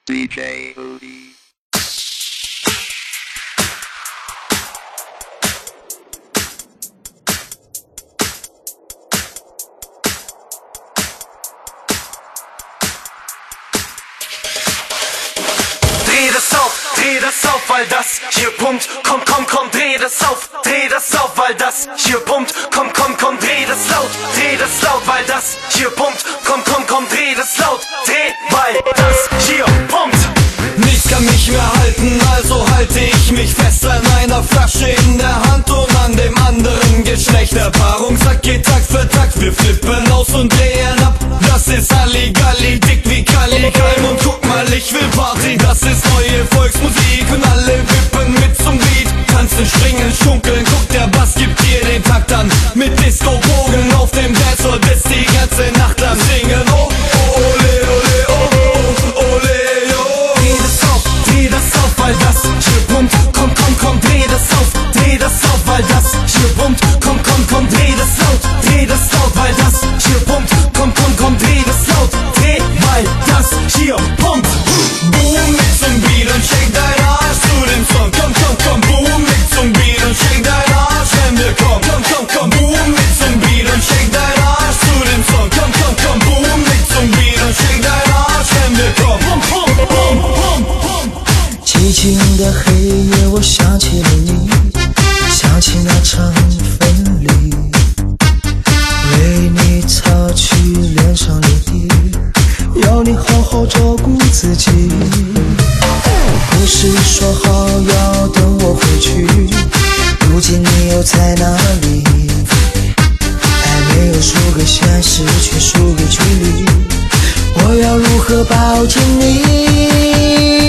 DJ Udi。 Dreh das auf, weil das hier pumpt. Komm, dreh das auf, weil das hier pumpt. Komm, dreh das laut, weil das hier pumpt. Komm, dreh das laut, weil das hier pumpt. Nichts kann mich mehr halten, also halte ich mich fest an einer Flasche in der Hand und an dem anderen Geschlecht. Der Paarungsakt geht Tag für Tag, wir flippen aus und drehen ab. Das ist Halligalli, dick wie Kalligalm und guck mal, ich will Party. Das ist neue Volksmusik und alle wippen mit zum Beat. Tanzen, springen, schunkeln, guck, der Bass gibt dir den Takt an. Mit Disco-Bogen auf dem Dancehall bis die ganze Nacht lang singen. Oh, oh, ole, ole, oh, oh, ole, oh. Dreh das auf, weil das hier pumpt. Komm, dreh das auf, weil das hier pumpt. Komm, dreh das laut, weil das hier pumpt. Komm, dreh das laut, weil das hier pumpt. Boom mit zum Beat und shake dein Arsch zu dem Song. Komm, boom mit zum Beat und shake dein Arsch, wenn wir kommen. Komm, boom mit zum Beat und shake dein Arsch zu dem Song. Komm, boom mit zum Beat und shake dein Arsch, wenn wir kommen. Pum. 寂静的黑夜，我想起了你，想起那场分离，为你擦去脸上泪滴，要你好好照顾自己。不是说好要等我回去，如今你又在哪里？爱没有输给现实，却输给距离，我要如何抱紧你？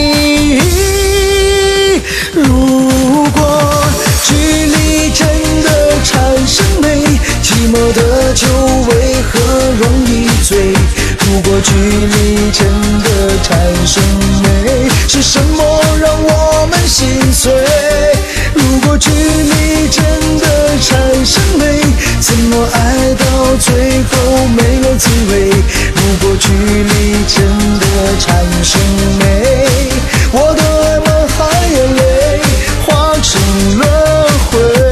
如果距离真的产生美，寂寞的酒为何容易醉？如果距离真的产生美，是什么让我们心碎？如果距离真的产生美，怎么爱到最后没了滋味？如果距离真的产生美，我的爱满含眼泪，化成了灰。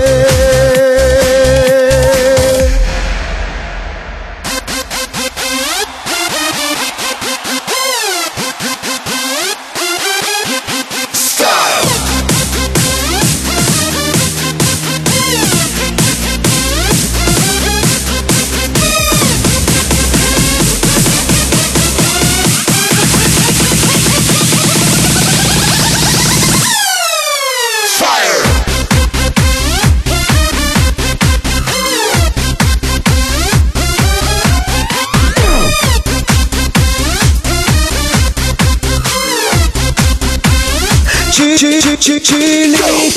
距离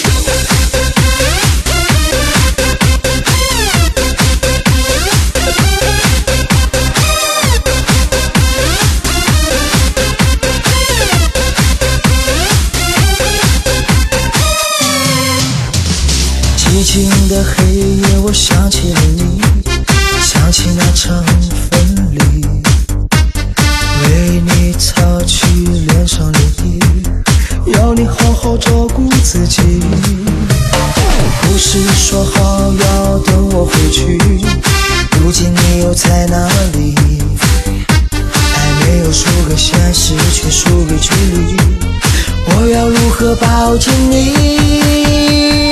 寂静的黑夜，我想起了你，想起那场分离，为你擦去脸上泪滴，要你好好照顾自己。不是说好要等我回去，如今你又在哪里？爱没有输给现实，却输给距离，我要如何抱紧你？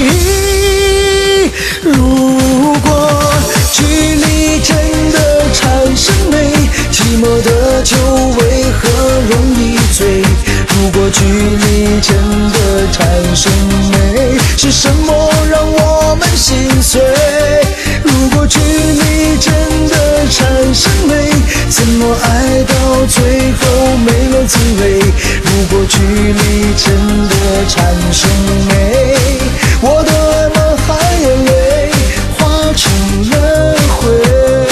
如果距离真的产生美，寂寞的酒为何容易醉？如果距离真的产生美，是什么让我们心碎？如果距离真的产生美，怎么爱到最后没了滋味？如果距离真的产生美，我的爱满含眼泪，化成了灰。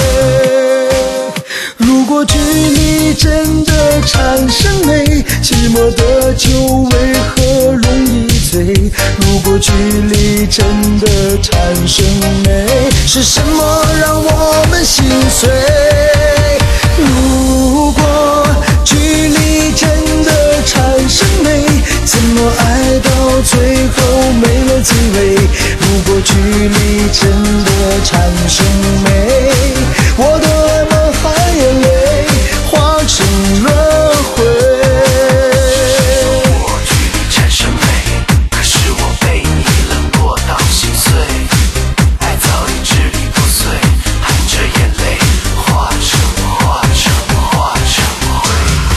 如果距离真的产生美，寂寞的酒为何容易醉？如果距离真的产生美，是什么让我们心碎？如果距离真的离真的产生美，我的爱满含眼泪化成轮回。 我距离产生美，可是我被你冷落到心碎，爱早已支离破碎，含着眼泪化成灰。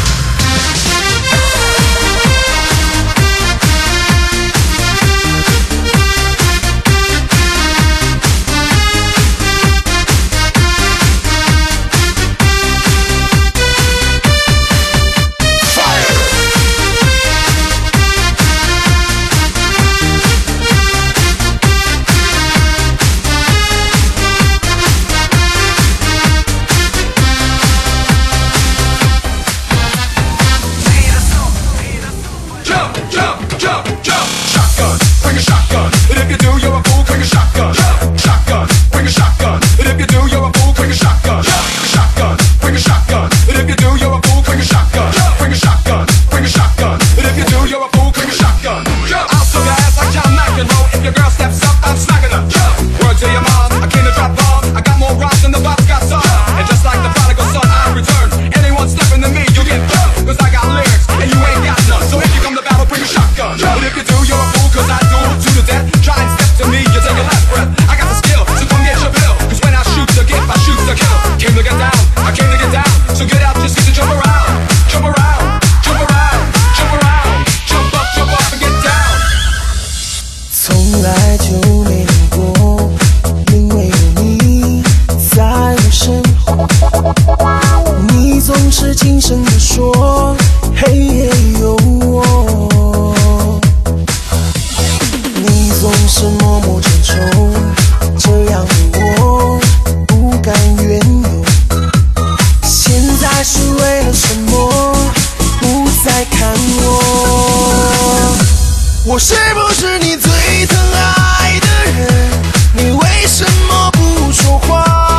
我是不是你最疼爱的人？你为什么不说话？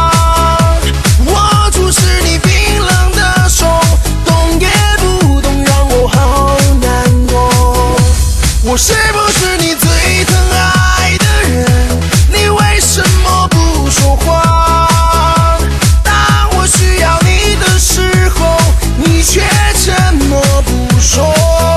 握住是你冰冷的手，动也不动，让我好难过。我是不是你最疼爱的人？你为什么不说话？当我需要你的时候，你却沉默不说。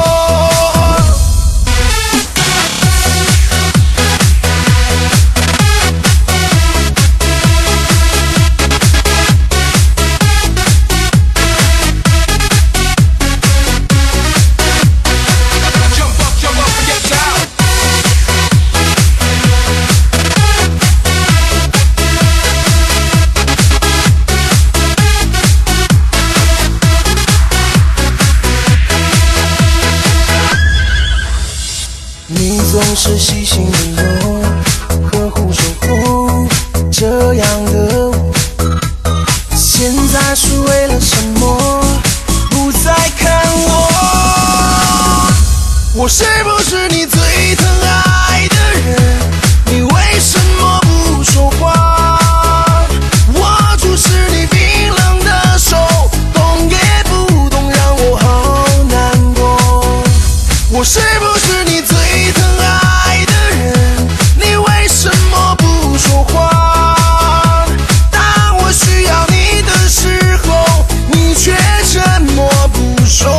总是细心温柔，呵护守候，这样的我，现在是为了什么不再看我？我是不是你最疼爱的人？你为什么不说话？握住是你冰冷的手，动也不动，让我好难过。我是不是你最疼爱的人？你为什么不说话？当我需要你的时候，你却沉默不说。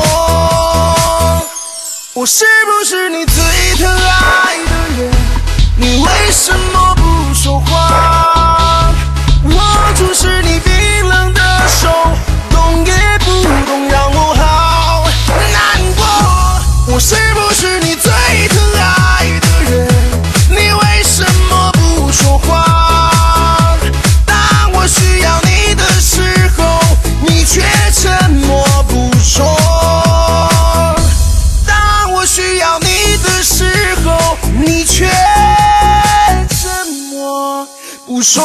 我是不是你最疼爱的人？你为什么不说话？握住是你冰冷的手，动也不动，让我好难过。我是不是你最疼爱的人？你为什么不说话？当我需要你的时候，你却沉默不说。当我需要你的时候，你却沉默不说。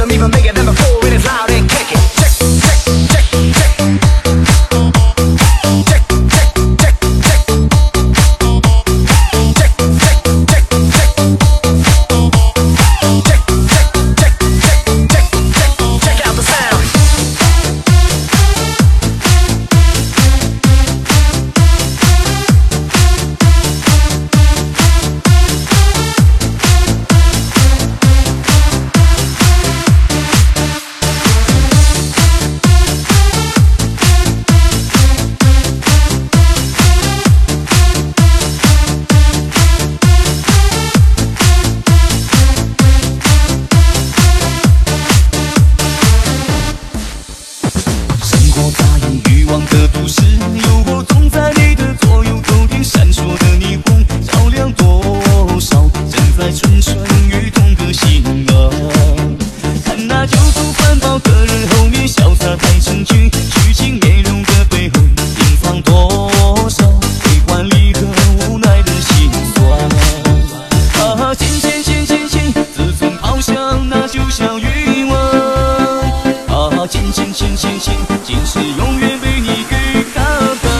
rhythm even bigger than before. It is loud and kick it. Check, check, check, check. Check, check, check, check. Check, check, check, check. Check, check, check, check, check. Check out the sound. 生活杂音欲望的都市，有我总在你的左右头顶，闪烁的霓虹照亮多少正在蠢蠢欲动的心啊！看那酒足饭饱的人后面潇洒太成群，虚情面容的背后隐藏多少悲欢离合无奈的心酸啊！渐渐渐渐渐，自尊翱翔，那就像欲望啊！渐渐渐渐渐，今世永远被你给打败。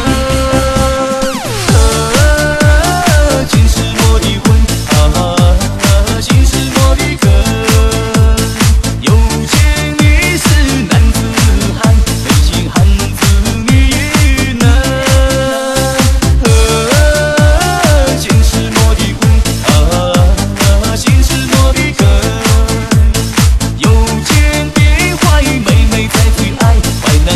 今世我的魂啊，今世我的根。有钱你是男子汉，没钱汉子你也难。今世我的魂啊，今世我的根。有钱别坏，妹妹才最爱，坏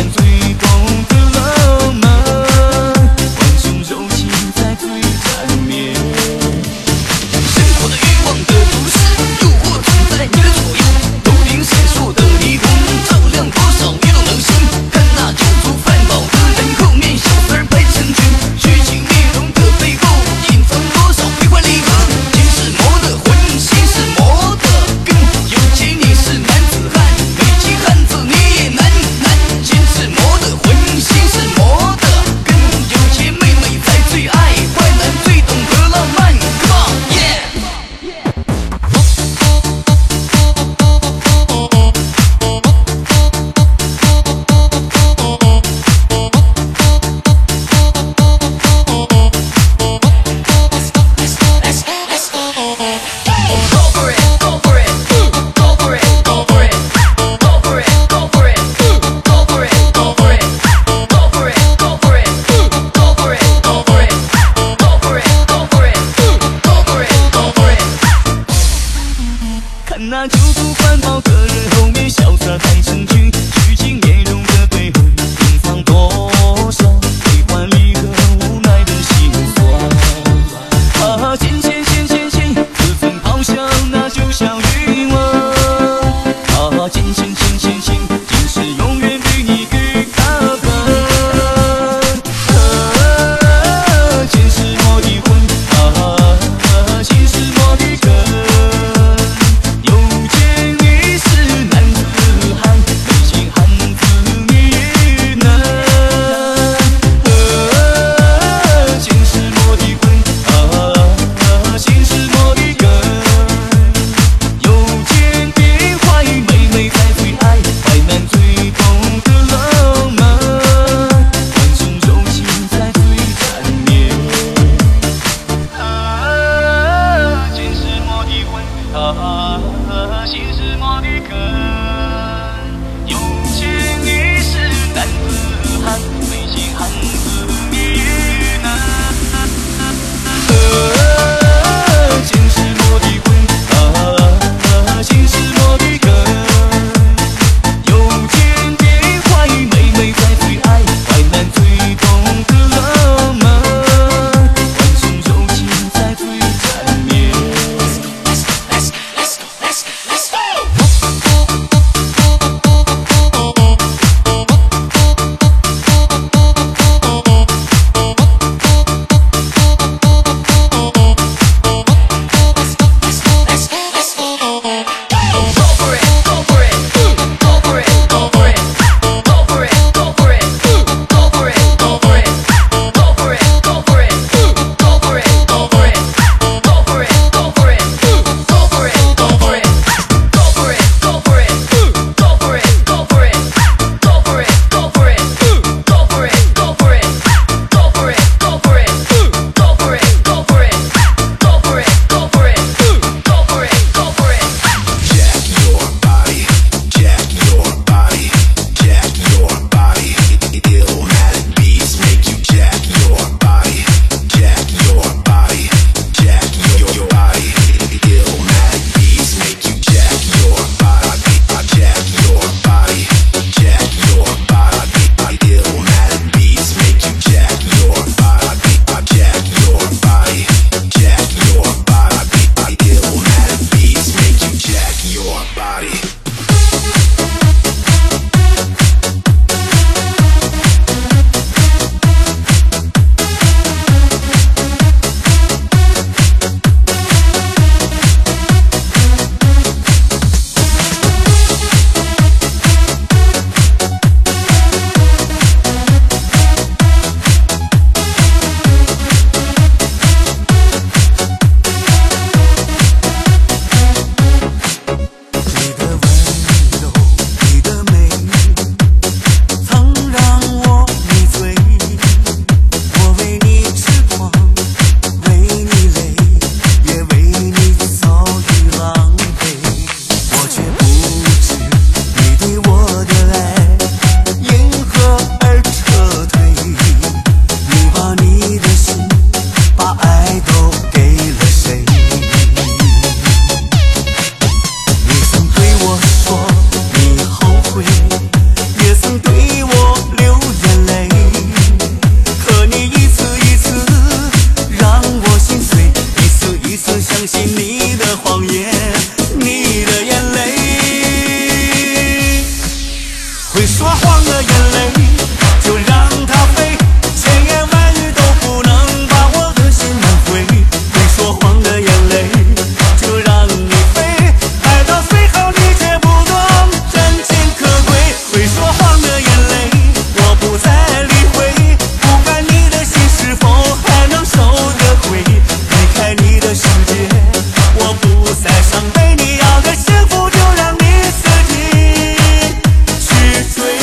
会说谎的眼泪就让它飞，千言万语都不能把我的心挽回。会说谎的眼泪就让你飞，爱到最后你却不懂真情可贵。会说谎的眼泪我不再理会，不管你的心是否还能收得回。离开你的世界我不再伤悲，你要的幸福就让你自己去追。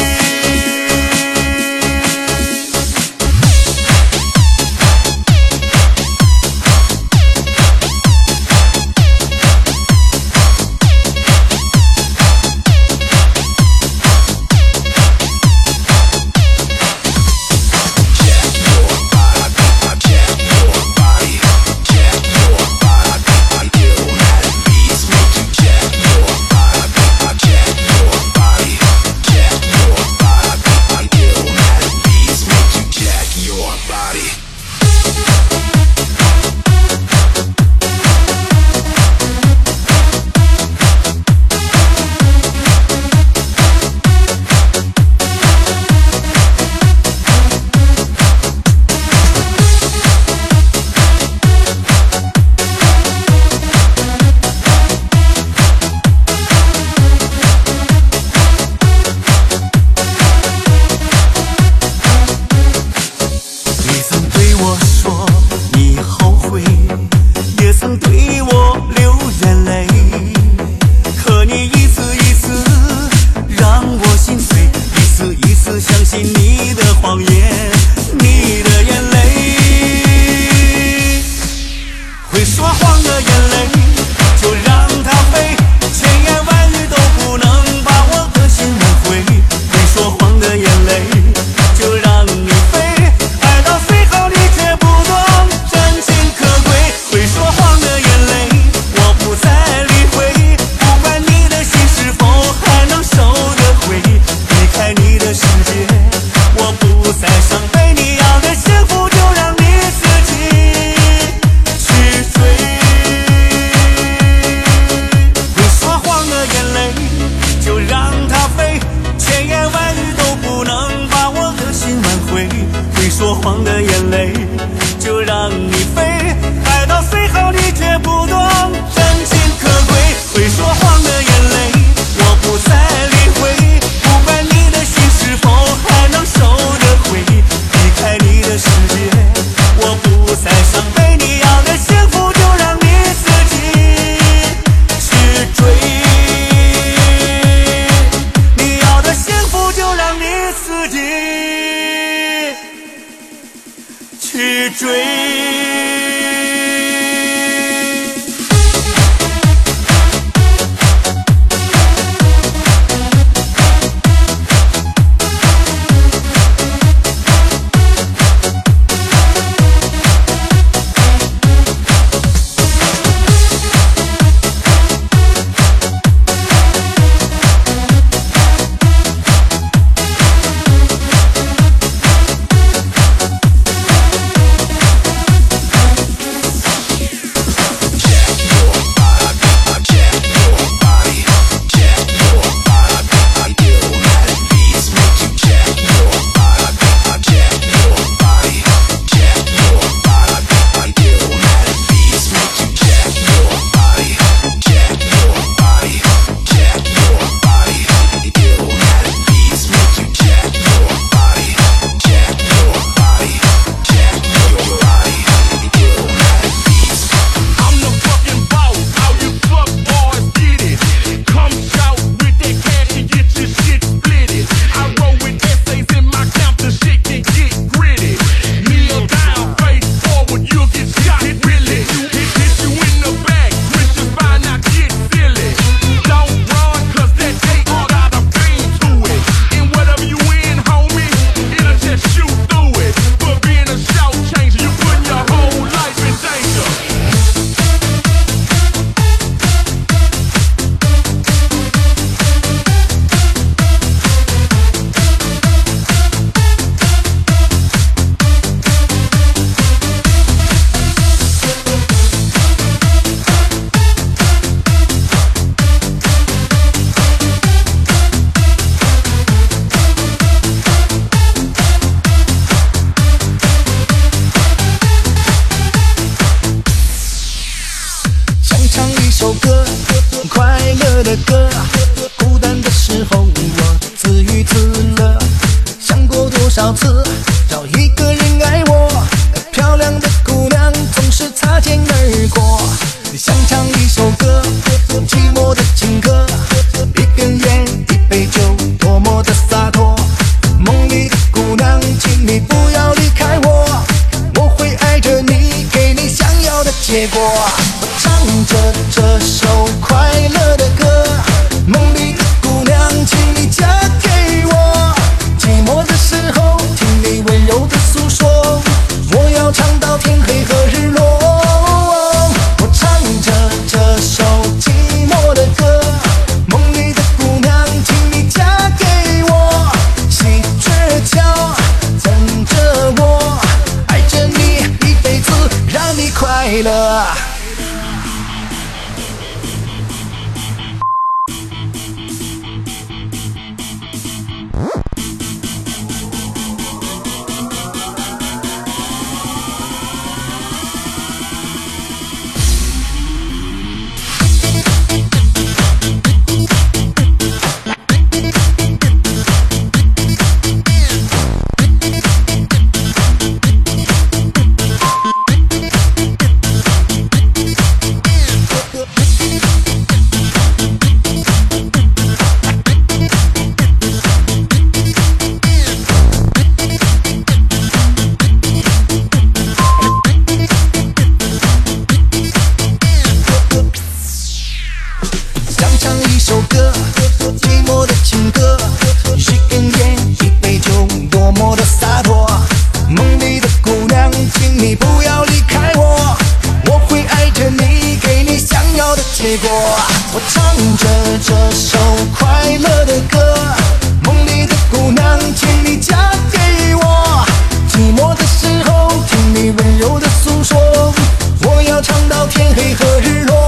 情歌，一根烟，一杯酒，多么的洒脱。梦里的姑娘，请你不要离开我，我会爱着你，给你想要的结果。我唱着这首快乐的歌，梦里的姑娘，请你嫁给我。寂寞的时候，听你温柔的诉说，我要唱到天黑和日落。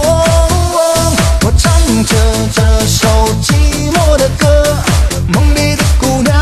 我唱着这首寂寞的歌，梦里的姑娘，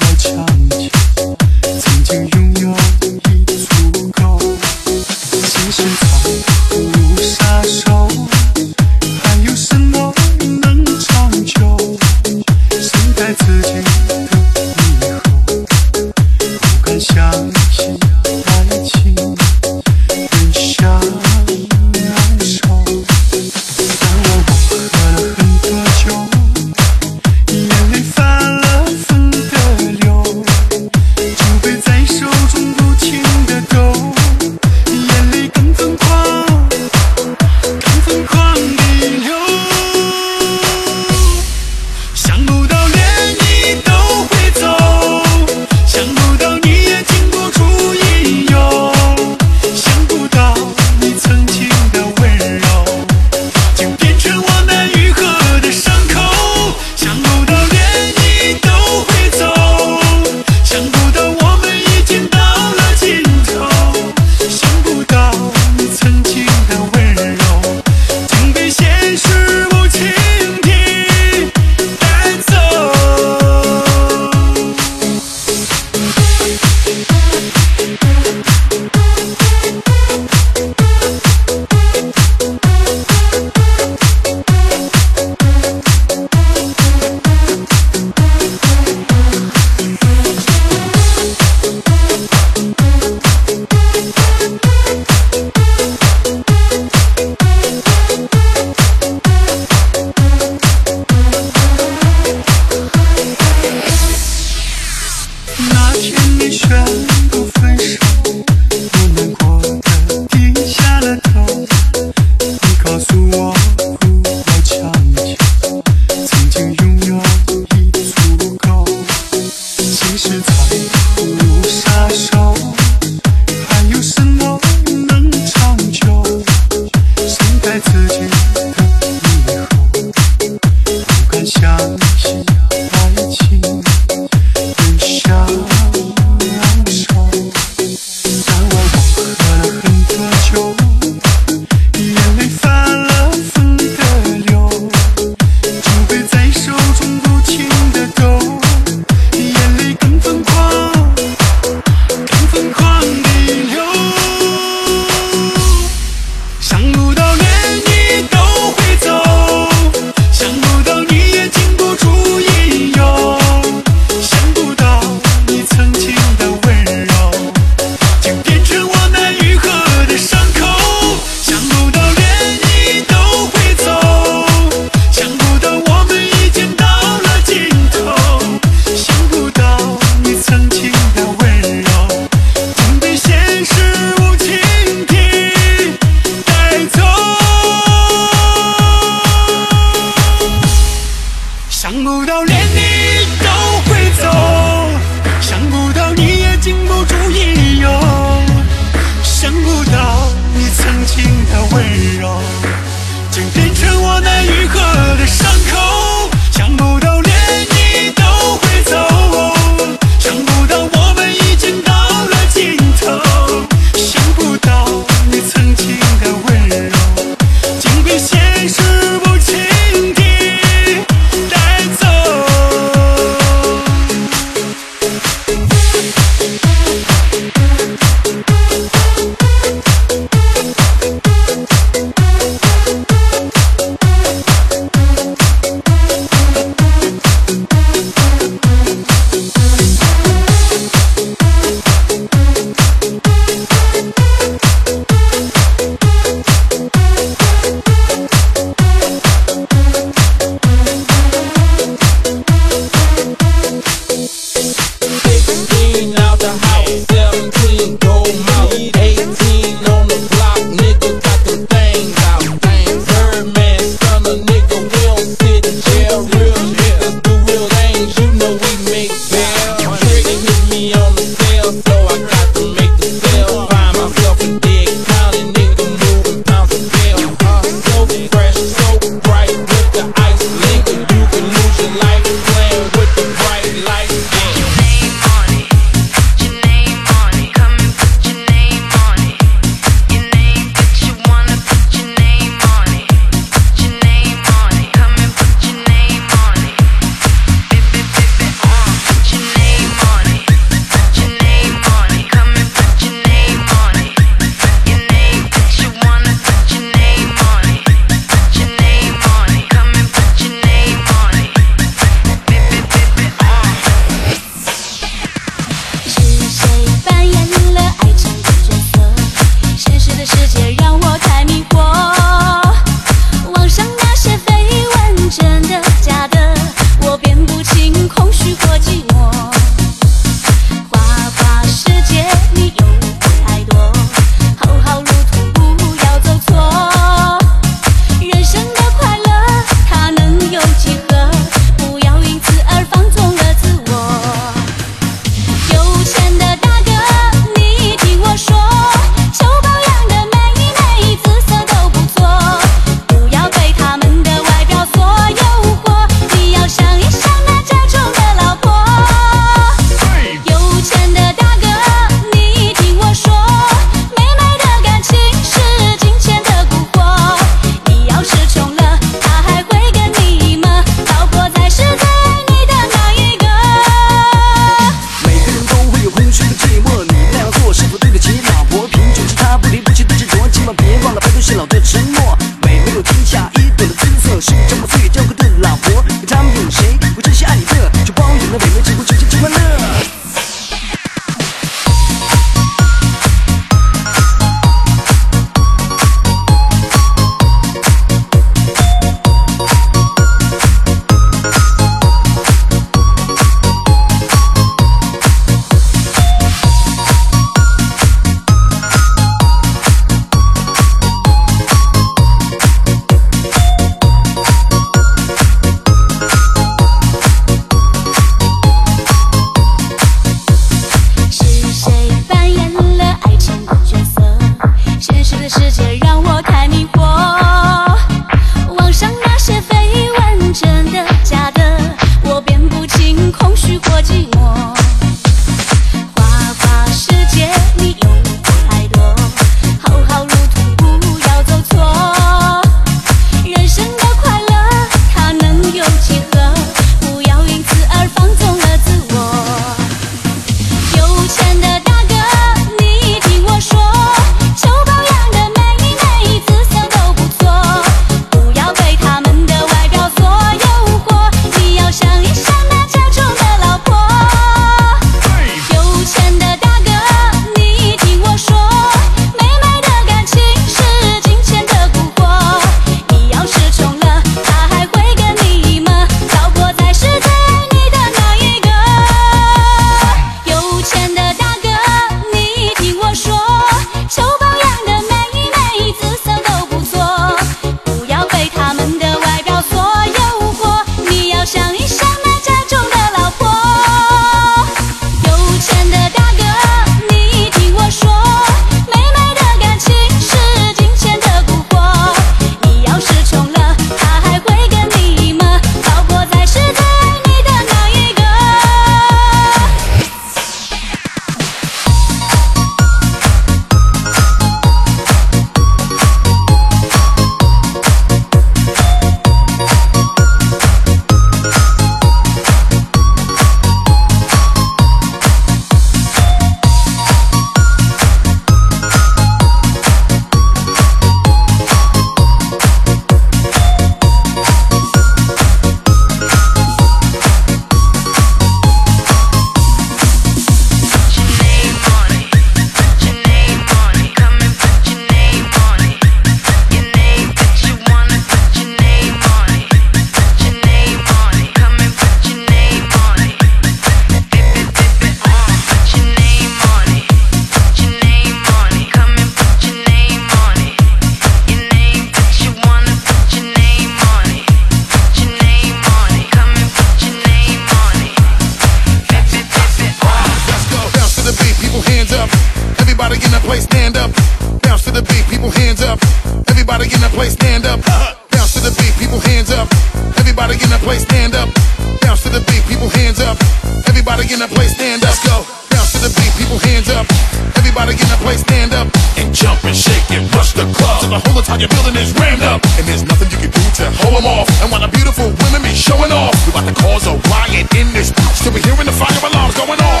stand up. Bounce to the beat, people hands up. Everybody in the place stand up. Bounce to the beat, people hands up. Everybody in the place stand up. Let's go. Bounce to the beat, people hands up. Everybody in the place stand up. And jump and shake and rush the club till the whole entire building is rammed up. And there's nothing you can do to hold them off. And while the beautiful women be showing off, we about to cause a riot in this house till we hearing the fire alarms going off.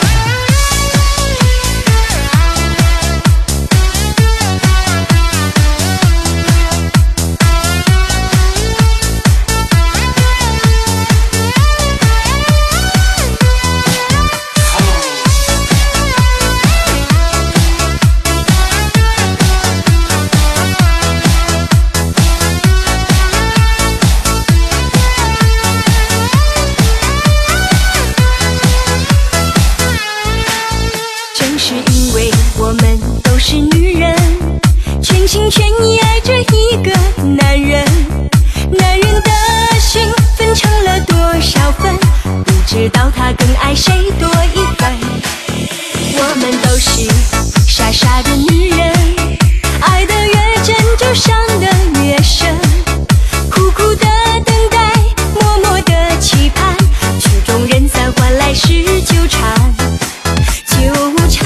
心全意爱着一个男人，男人的心分成了多少份？不知道他更爱谁多一分。我们都是傻傻的女人，爱得越真就伤得越深，苦苦的等待，默默的期盼，曲终人散换来是纠缠，纠缠。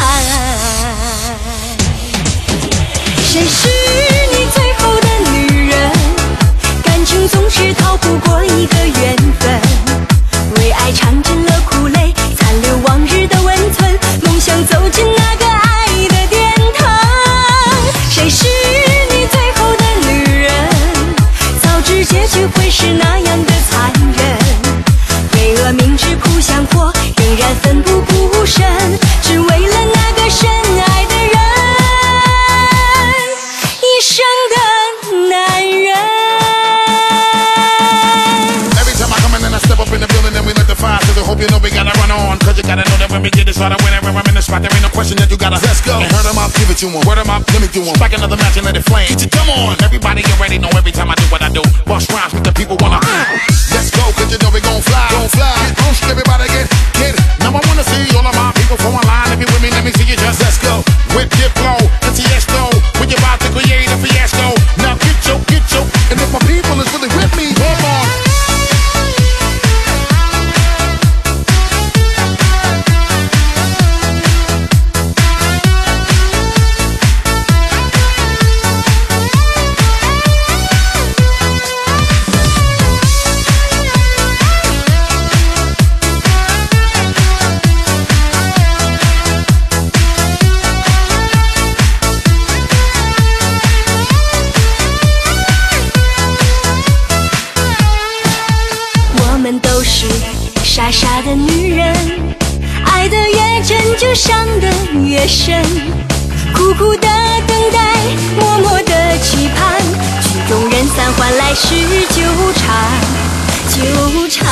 谁是你最后的女人？感情总是逃不过一个缘分，为爱尝尽了苦累，残留往日的温存，梦想走进那个爱的殿堂。谁是你最后的女人？早知结局会是那样的残忍，为恶明知不想活，仍然奋不顾身，只为了那个深爱的人。生的男人。 Every time I come in and I step up in the building and we let the fire to the hope you know we gotta run on. Cause you gotta know that when we get this started, whenever I'm in the spot, there ain't no question that you gotta let's go. And hurt 'em up, give it to 'em. Word 'em up, let me do 'em. Strike another match and let it flame. Get your come on. Everybody get ready, know every time I do what I do. Bust rhymes with the people wanna let's go, cause you know we gon' fly. Gon' fly. Get everybody get it. Now I wanna see all of my people form a line. If you with me, let me see you just let's go. With Diplo and Tiesto, we about to create a fiasco. Now get your, and if my people is really with me, come on. 傻傻的女人，爱得越真就伤得越深，苦苦的等待，默默的期盼，曲终人散换来是纠缠，纠缠。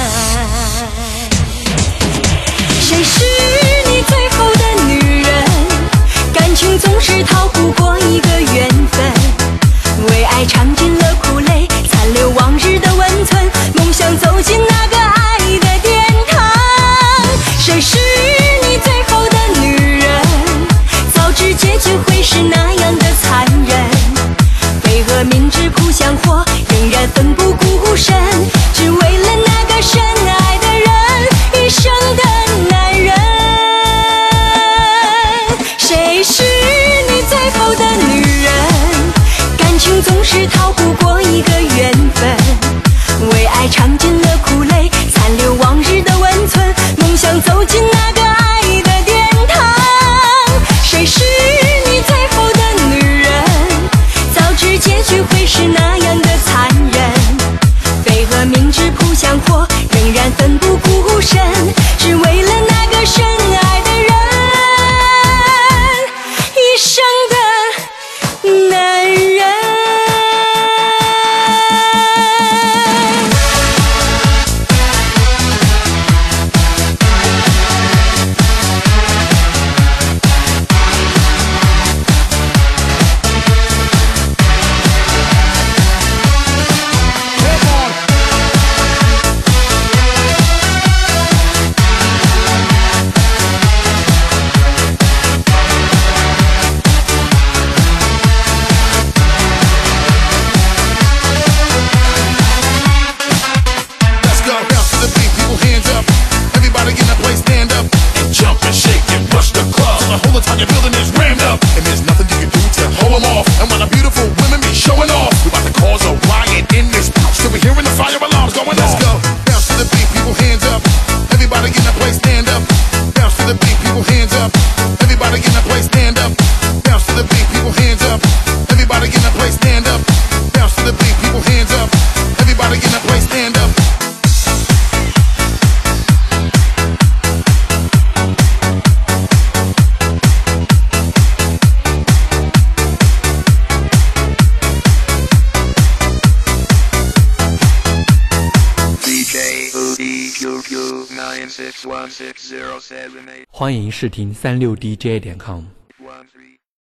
谁是你最后的女人？感情总是逃不过一个缘分，为爱尝尽了苦累，残留往日的温存，梦想走进那个爱的殿堂。谁是你最后的女人？早知结局会是那样的残忍，为何明知不想活，仍然奋不顾身，只为了那个深爱的人，一生的男人。谁是你最后的女人？感情总是逃不过一个缘分，为爱尝尽了苦累，残留往日的温存，梦想走进那个爱的殿堂。谁是你最后的女人？早知结局会是那样的残忍，为何明知不想活，仍然奋不顾身，只为了那个深爱的人，一生的男人。 616160778。 欢迎试听36DJ.com。